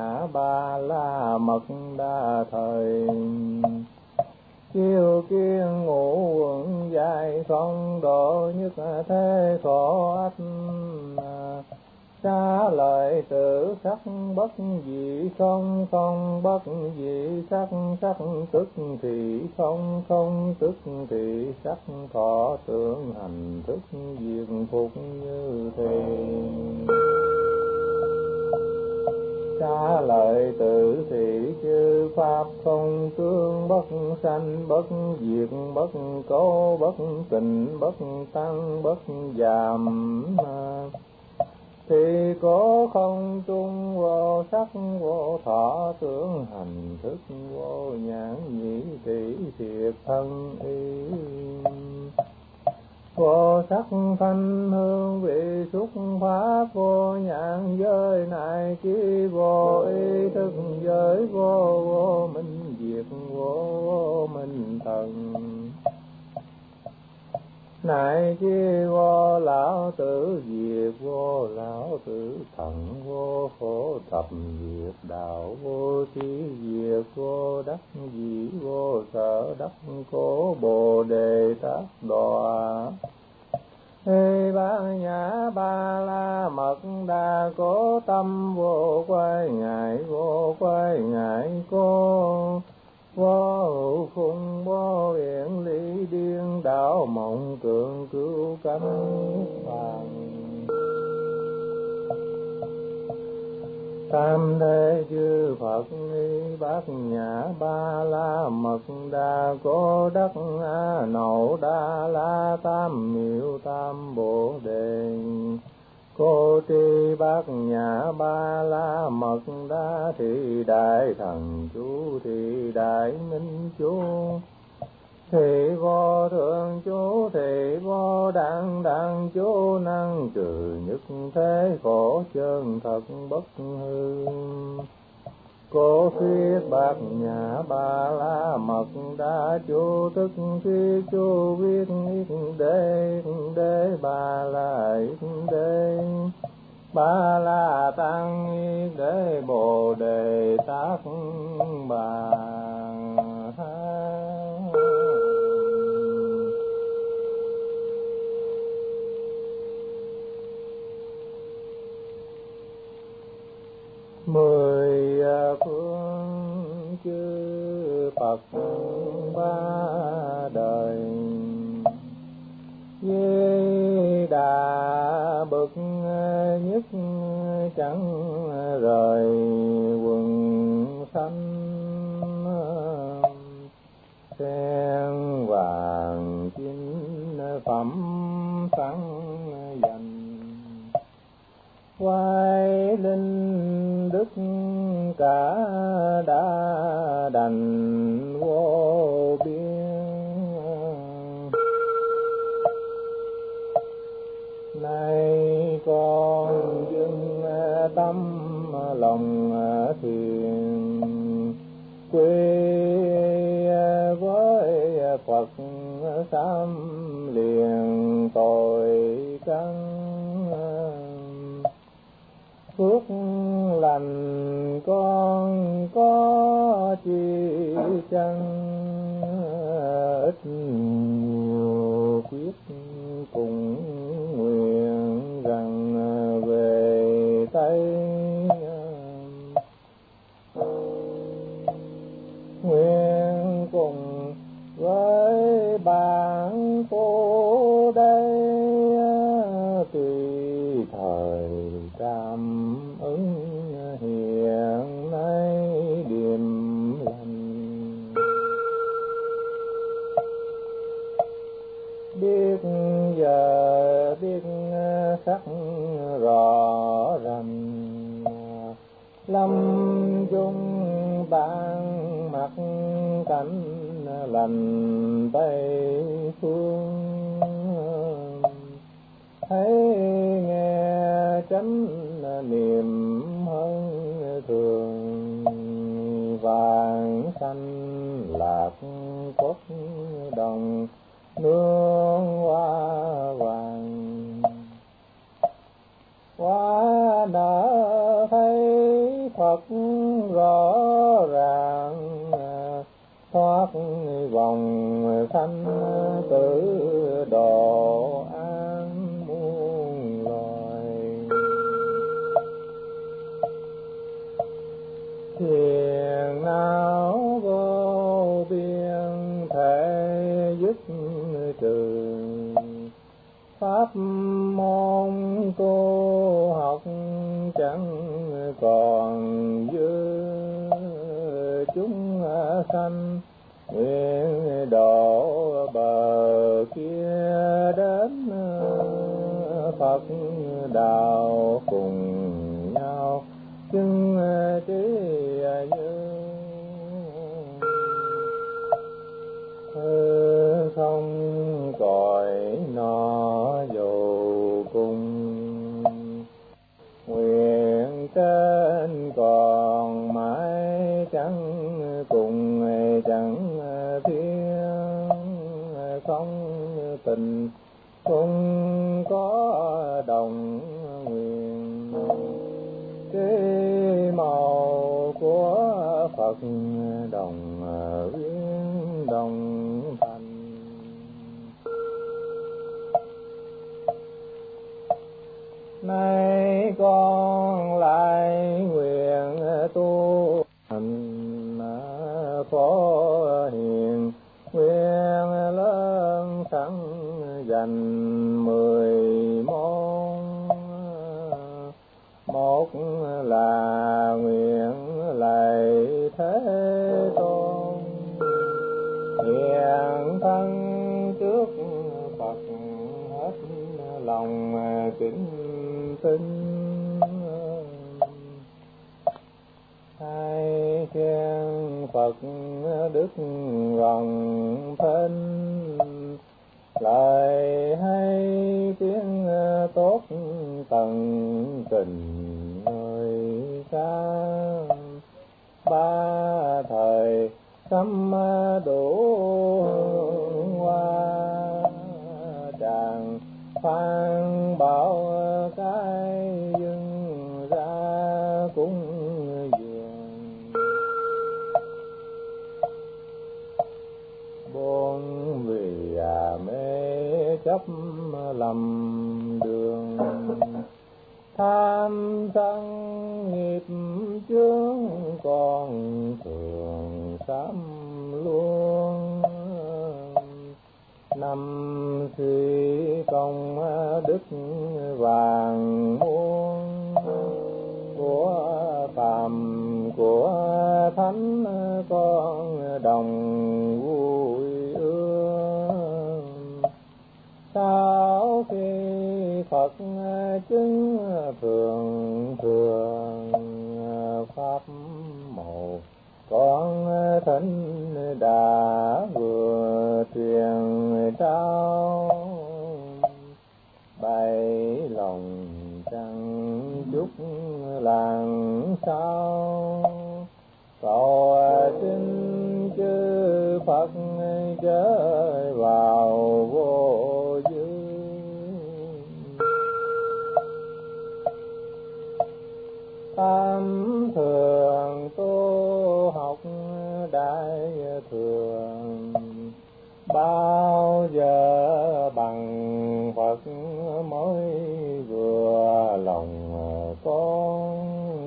Nhã Ba La Mật Đa thời. Chiêu kiên ngũ quẩn dài không độ nhất thế khổ ách. Xá lợi tử sắc bất dị không, không bất dị sắc, sắc tức thì không, không tức thì sắc, thọ tưởng hành thức diệt phục như thế. Xá lợi tử thì chư pháp không tướng, bất sanh bất diệt, bất cố bất tịnh, bất tăng bất giảm. Thì có không trung vô sắc vô thọ tưởng hành thức vô nhãn nhĩ tỷ thiệt thân ý. Vô sắc thanh hương vị xúc pháp, vô nhãn giới này chi vô ý thức giới, vô vô minh diệt, vô vô minh thần. Này chi vô lão tử diệt, vô lão tử thần, vô khổ tập diệt đạo, vô trí diệt, vô đắc dĩ, vô sở đắc cố bồ đề tác đọa. Ê Bát Nhã Ba La Mật Đa cố tâm vô quay ngại, vô quay ngại cố. Vô hữu khung vô biện lý điên đảo mộng cường cứu cánh vàng. Tam thế chư Phật ni Bát Nhã Ba La Mật Đa cố đắc A Nậu Đa La tam miệu tam bồ đề. Cô tri Bát Nhã Ba La Mật Đa thị đại thần chú, thị đại minh chú, thị vô thượng chú, thị vô đẳng đẳng chú, năng trừ nhất thế khổ chân thật bất hư. Cô phiết Bát Nhã Ba La Mật Đa chú, tức khi chú viết đế Ba La đế. Ba La tăng đế bồ đề tác bà. Mười phương chư Phật ba đời, Di Đà bậc nhất chẳng rời quần sanh. Sen vàng chín phẩm sẵn dành, quay linh đức cả đã đành vô biên. Nay con dưng tâm lòng thiền, quy với Phật sám liền tội căn. Phước lành con có chi chăng, ít nhiều quyết cùng nguyện rằng về Tây. Nguyện cùng với bản phu đây, tùy thời cảm ứng hiện nay điềm lành. Biết giờ biết sắc rõ rành, lâm chung ban mặt cảnh lành Tây phương. Thấy nghe chánh niệm hơn thường, vàng xanh lạc cốt đồng nương hoa vàng. Hoa nở thấy Phật rõ ràng thoát vòng sanh tử độ an muôn loài. Thiền não vô biên thể dứt trừ, pháp môn tu học chẳng còn dư. Chúng sanh nguyện độ bờ kia đến, Phật đạo cùng nhau chứng trí như. Không cõi nó dù cùng, nguyện trên còn mãi chẳng cùng chẳng thiên. Không tình cũng có đồng nguyện, cái màu của Phật đồng viên đồng thành. Nay con lại nguyện tu hành phổ hiền, nguyện lớn sẵn dành 10 môn. Một là nguyện lạy Thế Tôn, hiện thân trước Phật hết lòng kính tinh. Hai khen Phật đức rộng thinh, lời hay tiếng tốt tận tình người ca. Ba thời sắm đủ hoa, tràng phan bảo cái dưng ra cũng dường. Bốn vì mê chấp lầm đường, tham sân nghiệp chướng còn thường sám luôn. Năm suy công đức vàng muôn, của phàm của thánh con đồng vui ương. Sau khi Phật chứng thường thường pháp màu, con thánh đã vừa truyền trao. Bày lòng chẳng chút làng sao, cầu xin chư Phật chớ vào vô dư. Tam thường tu học đại thường, bao giờ bằng Phật mới vừa lòng con.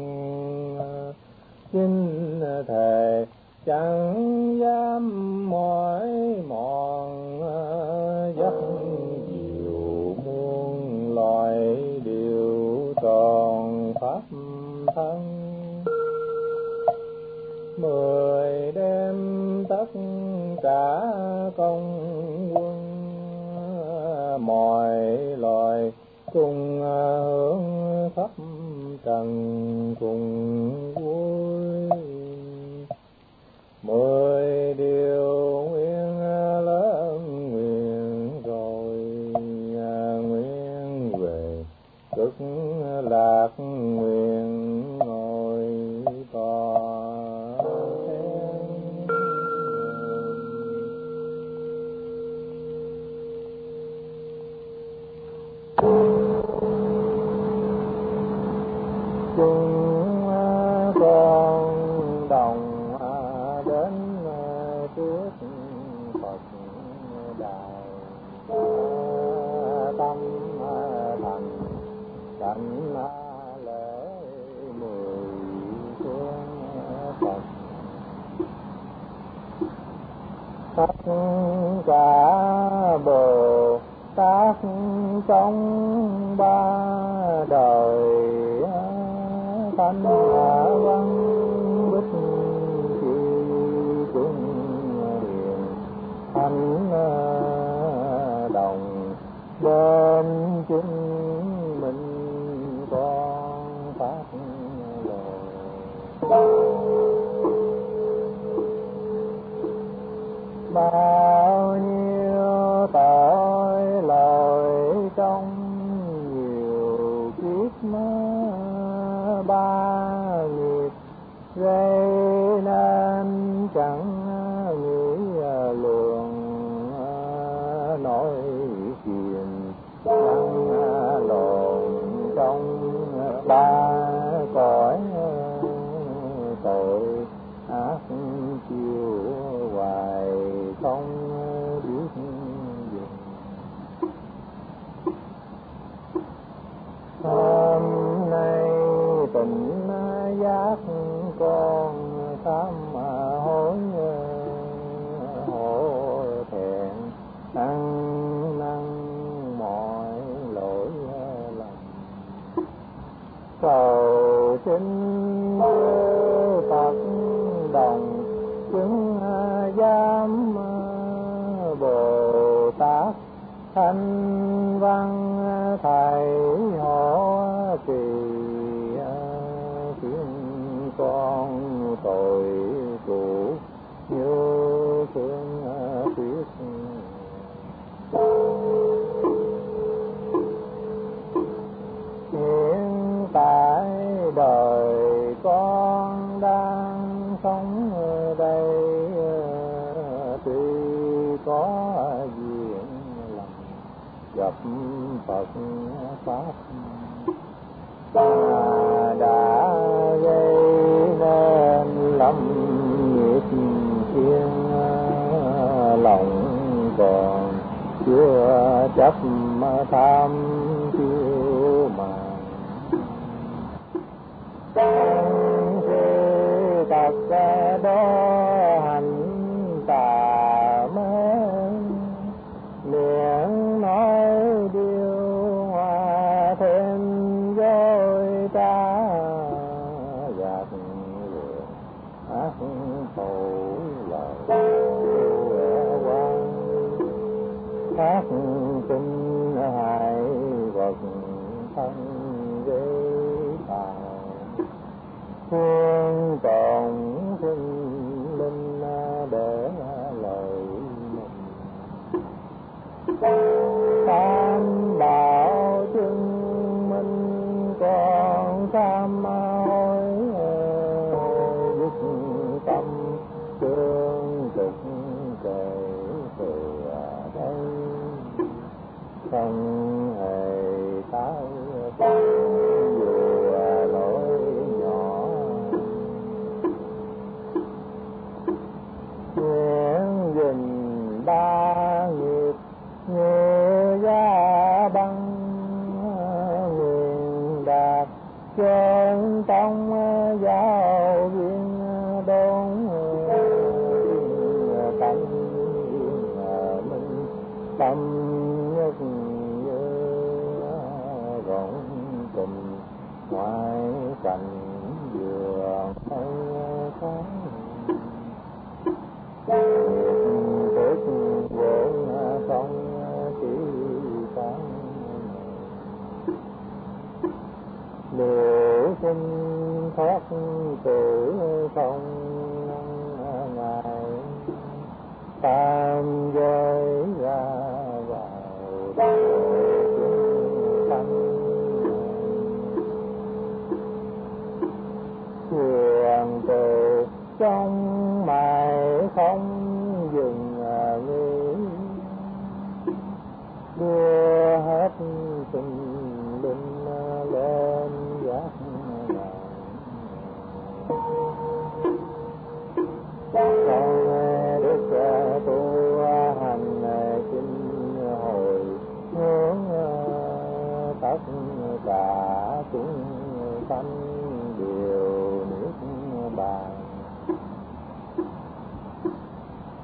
Xin thề chẳng dám mỏi mòn, dắt dìu muôn loài điều tròn pháp thân. 10 đêm tất cả công quân, mọi loài cùng hướng khắp trần cùng vui. 10 điều nguyện lớn nguyện rồi, nguyện về cực lạc nguyện ngồi tòa. Chúng con đồng đến trước Phật đài, tâm thành cảnh lễ mười phương Phật. Tất cả Bồ Tát trong ba đời thanh văn bích chi chúng hiền thánh đồng bên chúng mình con phát lời. Bao nhiêu tội lỗi trong nhiều kiếp ba nghiệp gây nên chẳng nghĩ luồng nỗi phiền lăn lộn trong ba cõi tội ác chiều hoài không biết dừng. Hôm nay tình giác con sám hối hổ thẹn ăn năn mọi lỗi lầm, cầu xin Phật đồng chứng giám Bồ Tát thanh văn thầy họ trì khiến con tội cũ như phương tuyết. Hiện tại đời con đang sống ở đây, tuy có duyên lành gặp Phật Pháp đã gây nên lắm nghiệp thiên, lòng còn chưa chấp tham kiêu mạn. Tất cả đó hành tà mê, miệng nói điều hòa thêm dối trá, gạt người ác khẩu lời quan thác sinh hại vật thân gây tài, thương tổn sinh linh để lợi mình. Tam bảo chứng minh còn tham hối, dứt tâm tương trực kể từ đây, không hề tái dù lỗi nhỏ. Nguyện dình ba nghiệp như giá băng, nguyện đạt chân trong giáo viên đốn tánh minh tâm nhất như rộng cùng ngoại cảnh vừa thấy sáng. Tiếc vốn không chỉ sáng, liệu xin thoát tử không ngại, tam giới ra vào thanh truyền từ trong mày không dừng nghĩ, đưa hết sinh linh lên giác ngàn.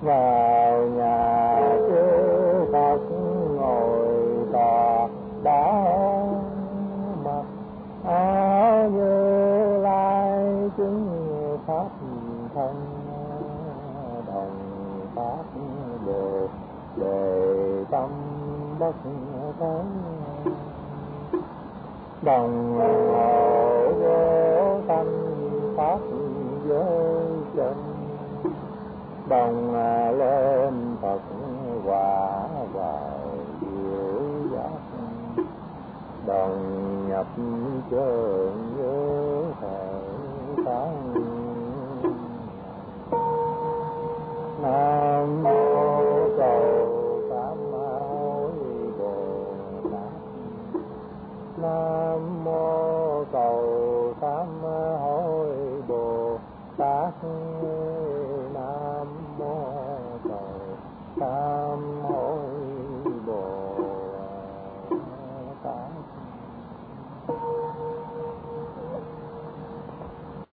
vào nhà chư Phật ngồi tòa đã mặc áo Như Lai chứng pháp thân đồng pháp được đề tâm bất tán đồng ngộ vô sanh pháp giới chân đồng lên Phật quả vào diệu giác đồng nhập chơn nhớ thời sáng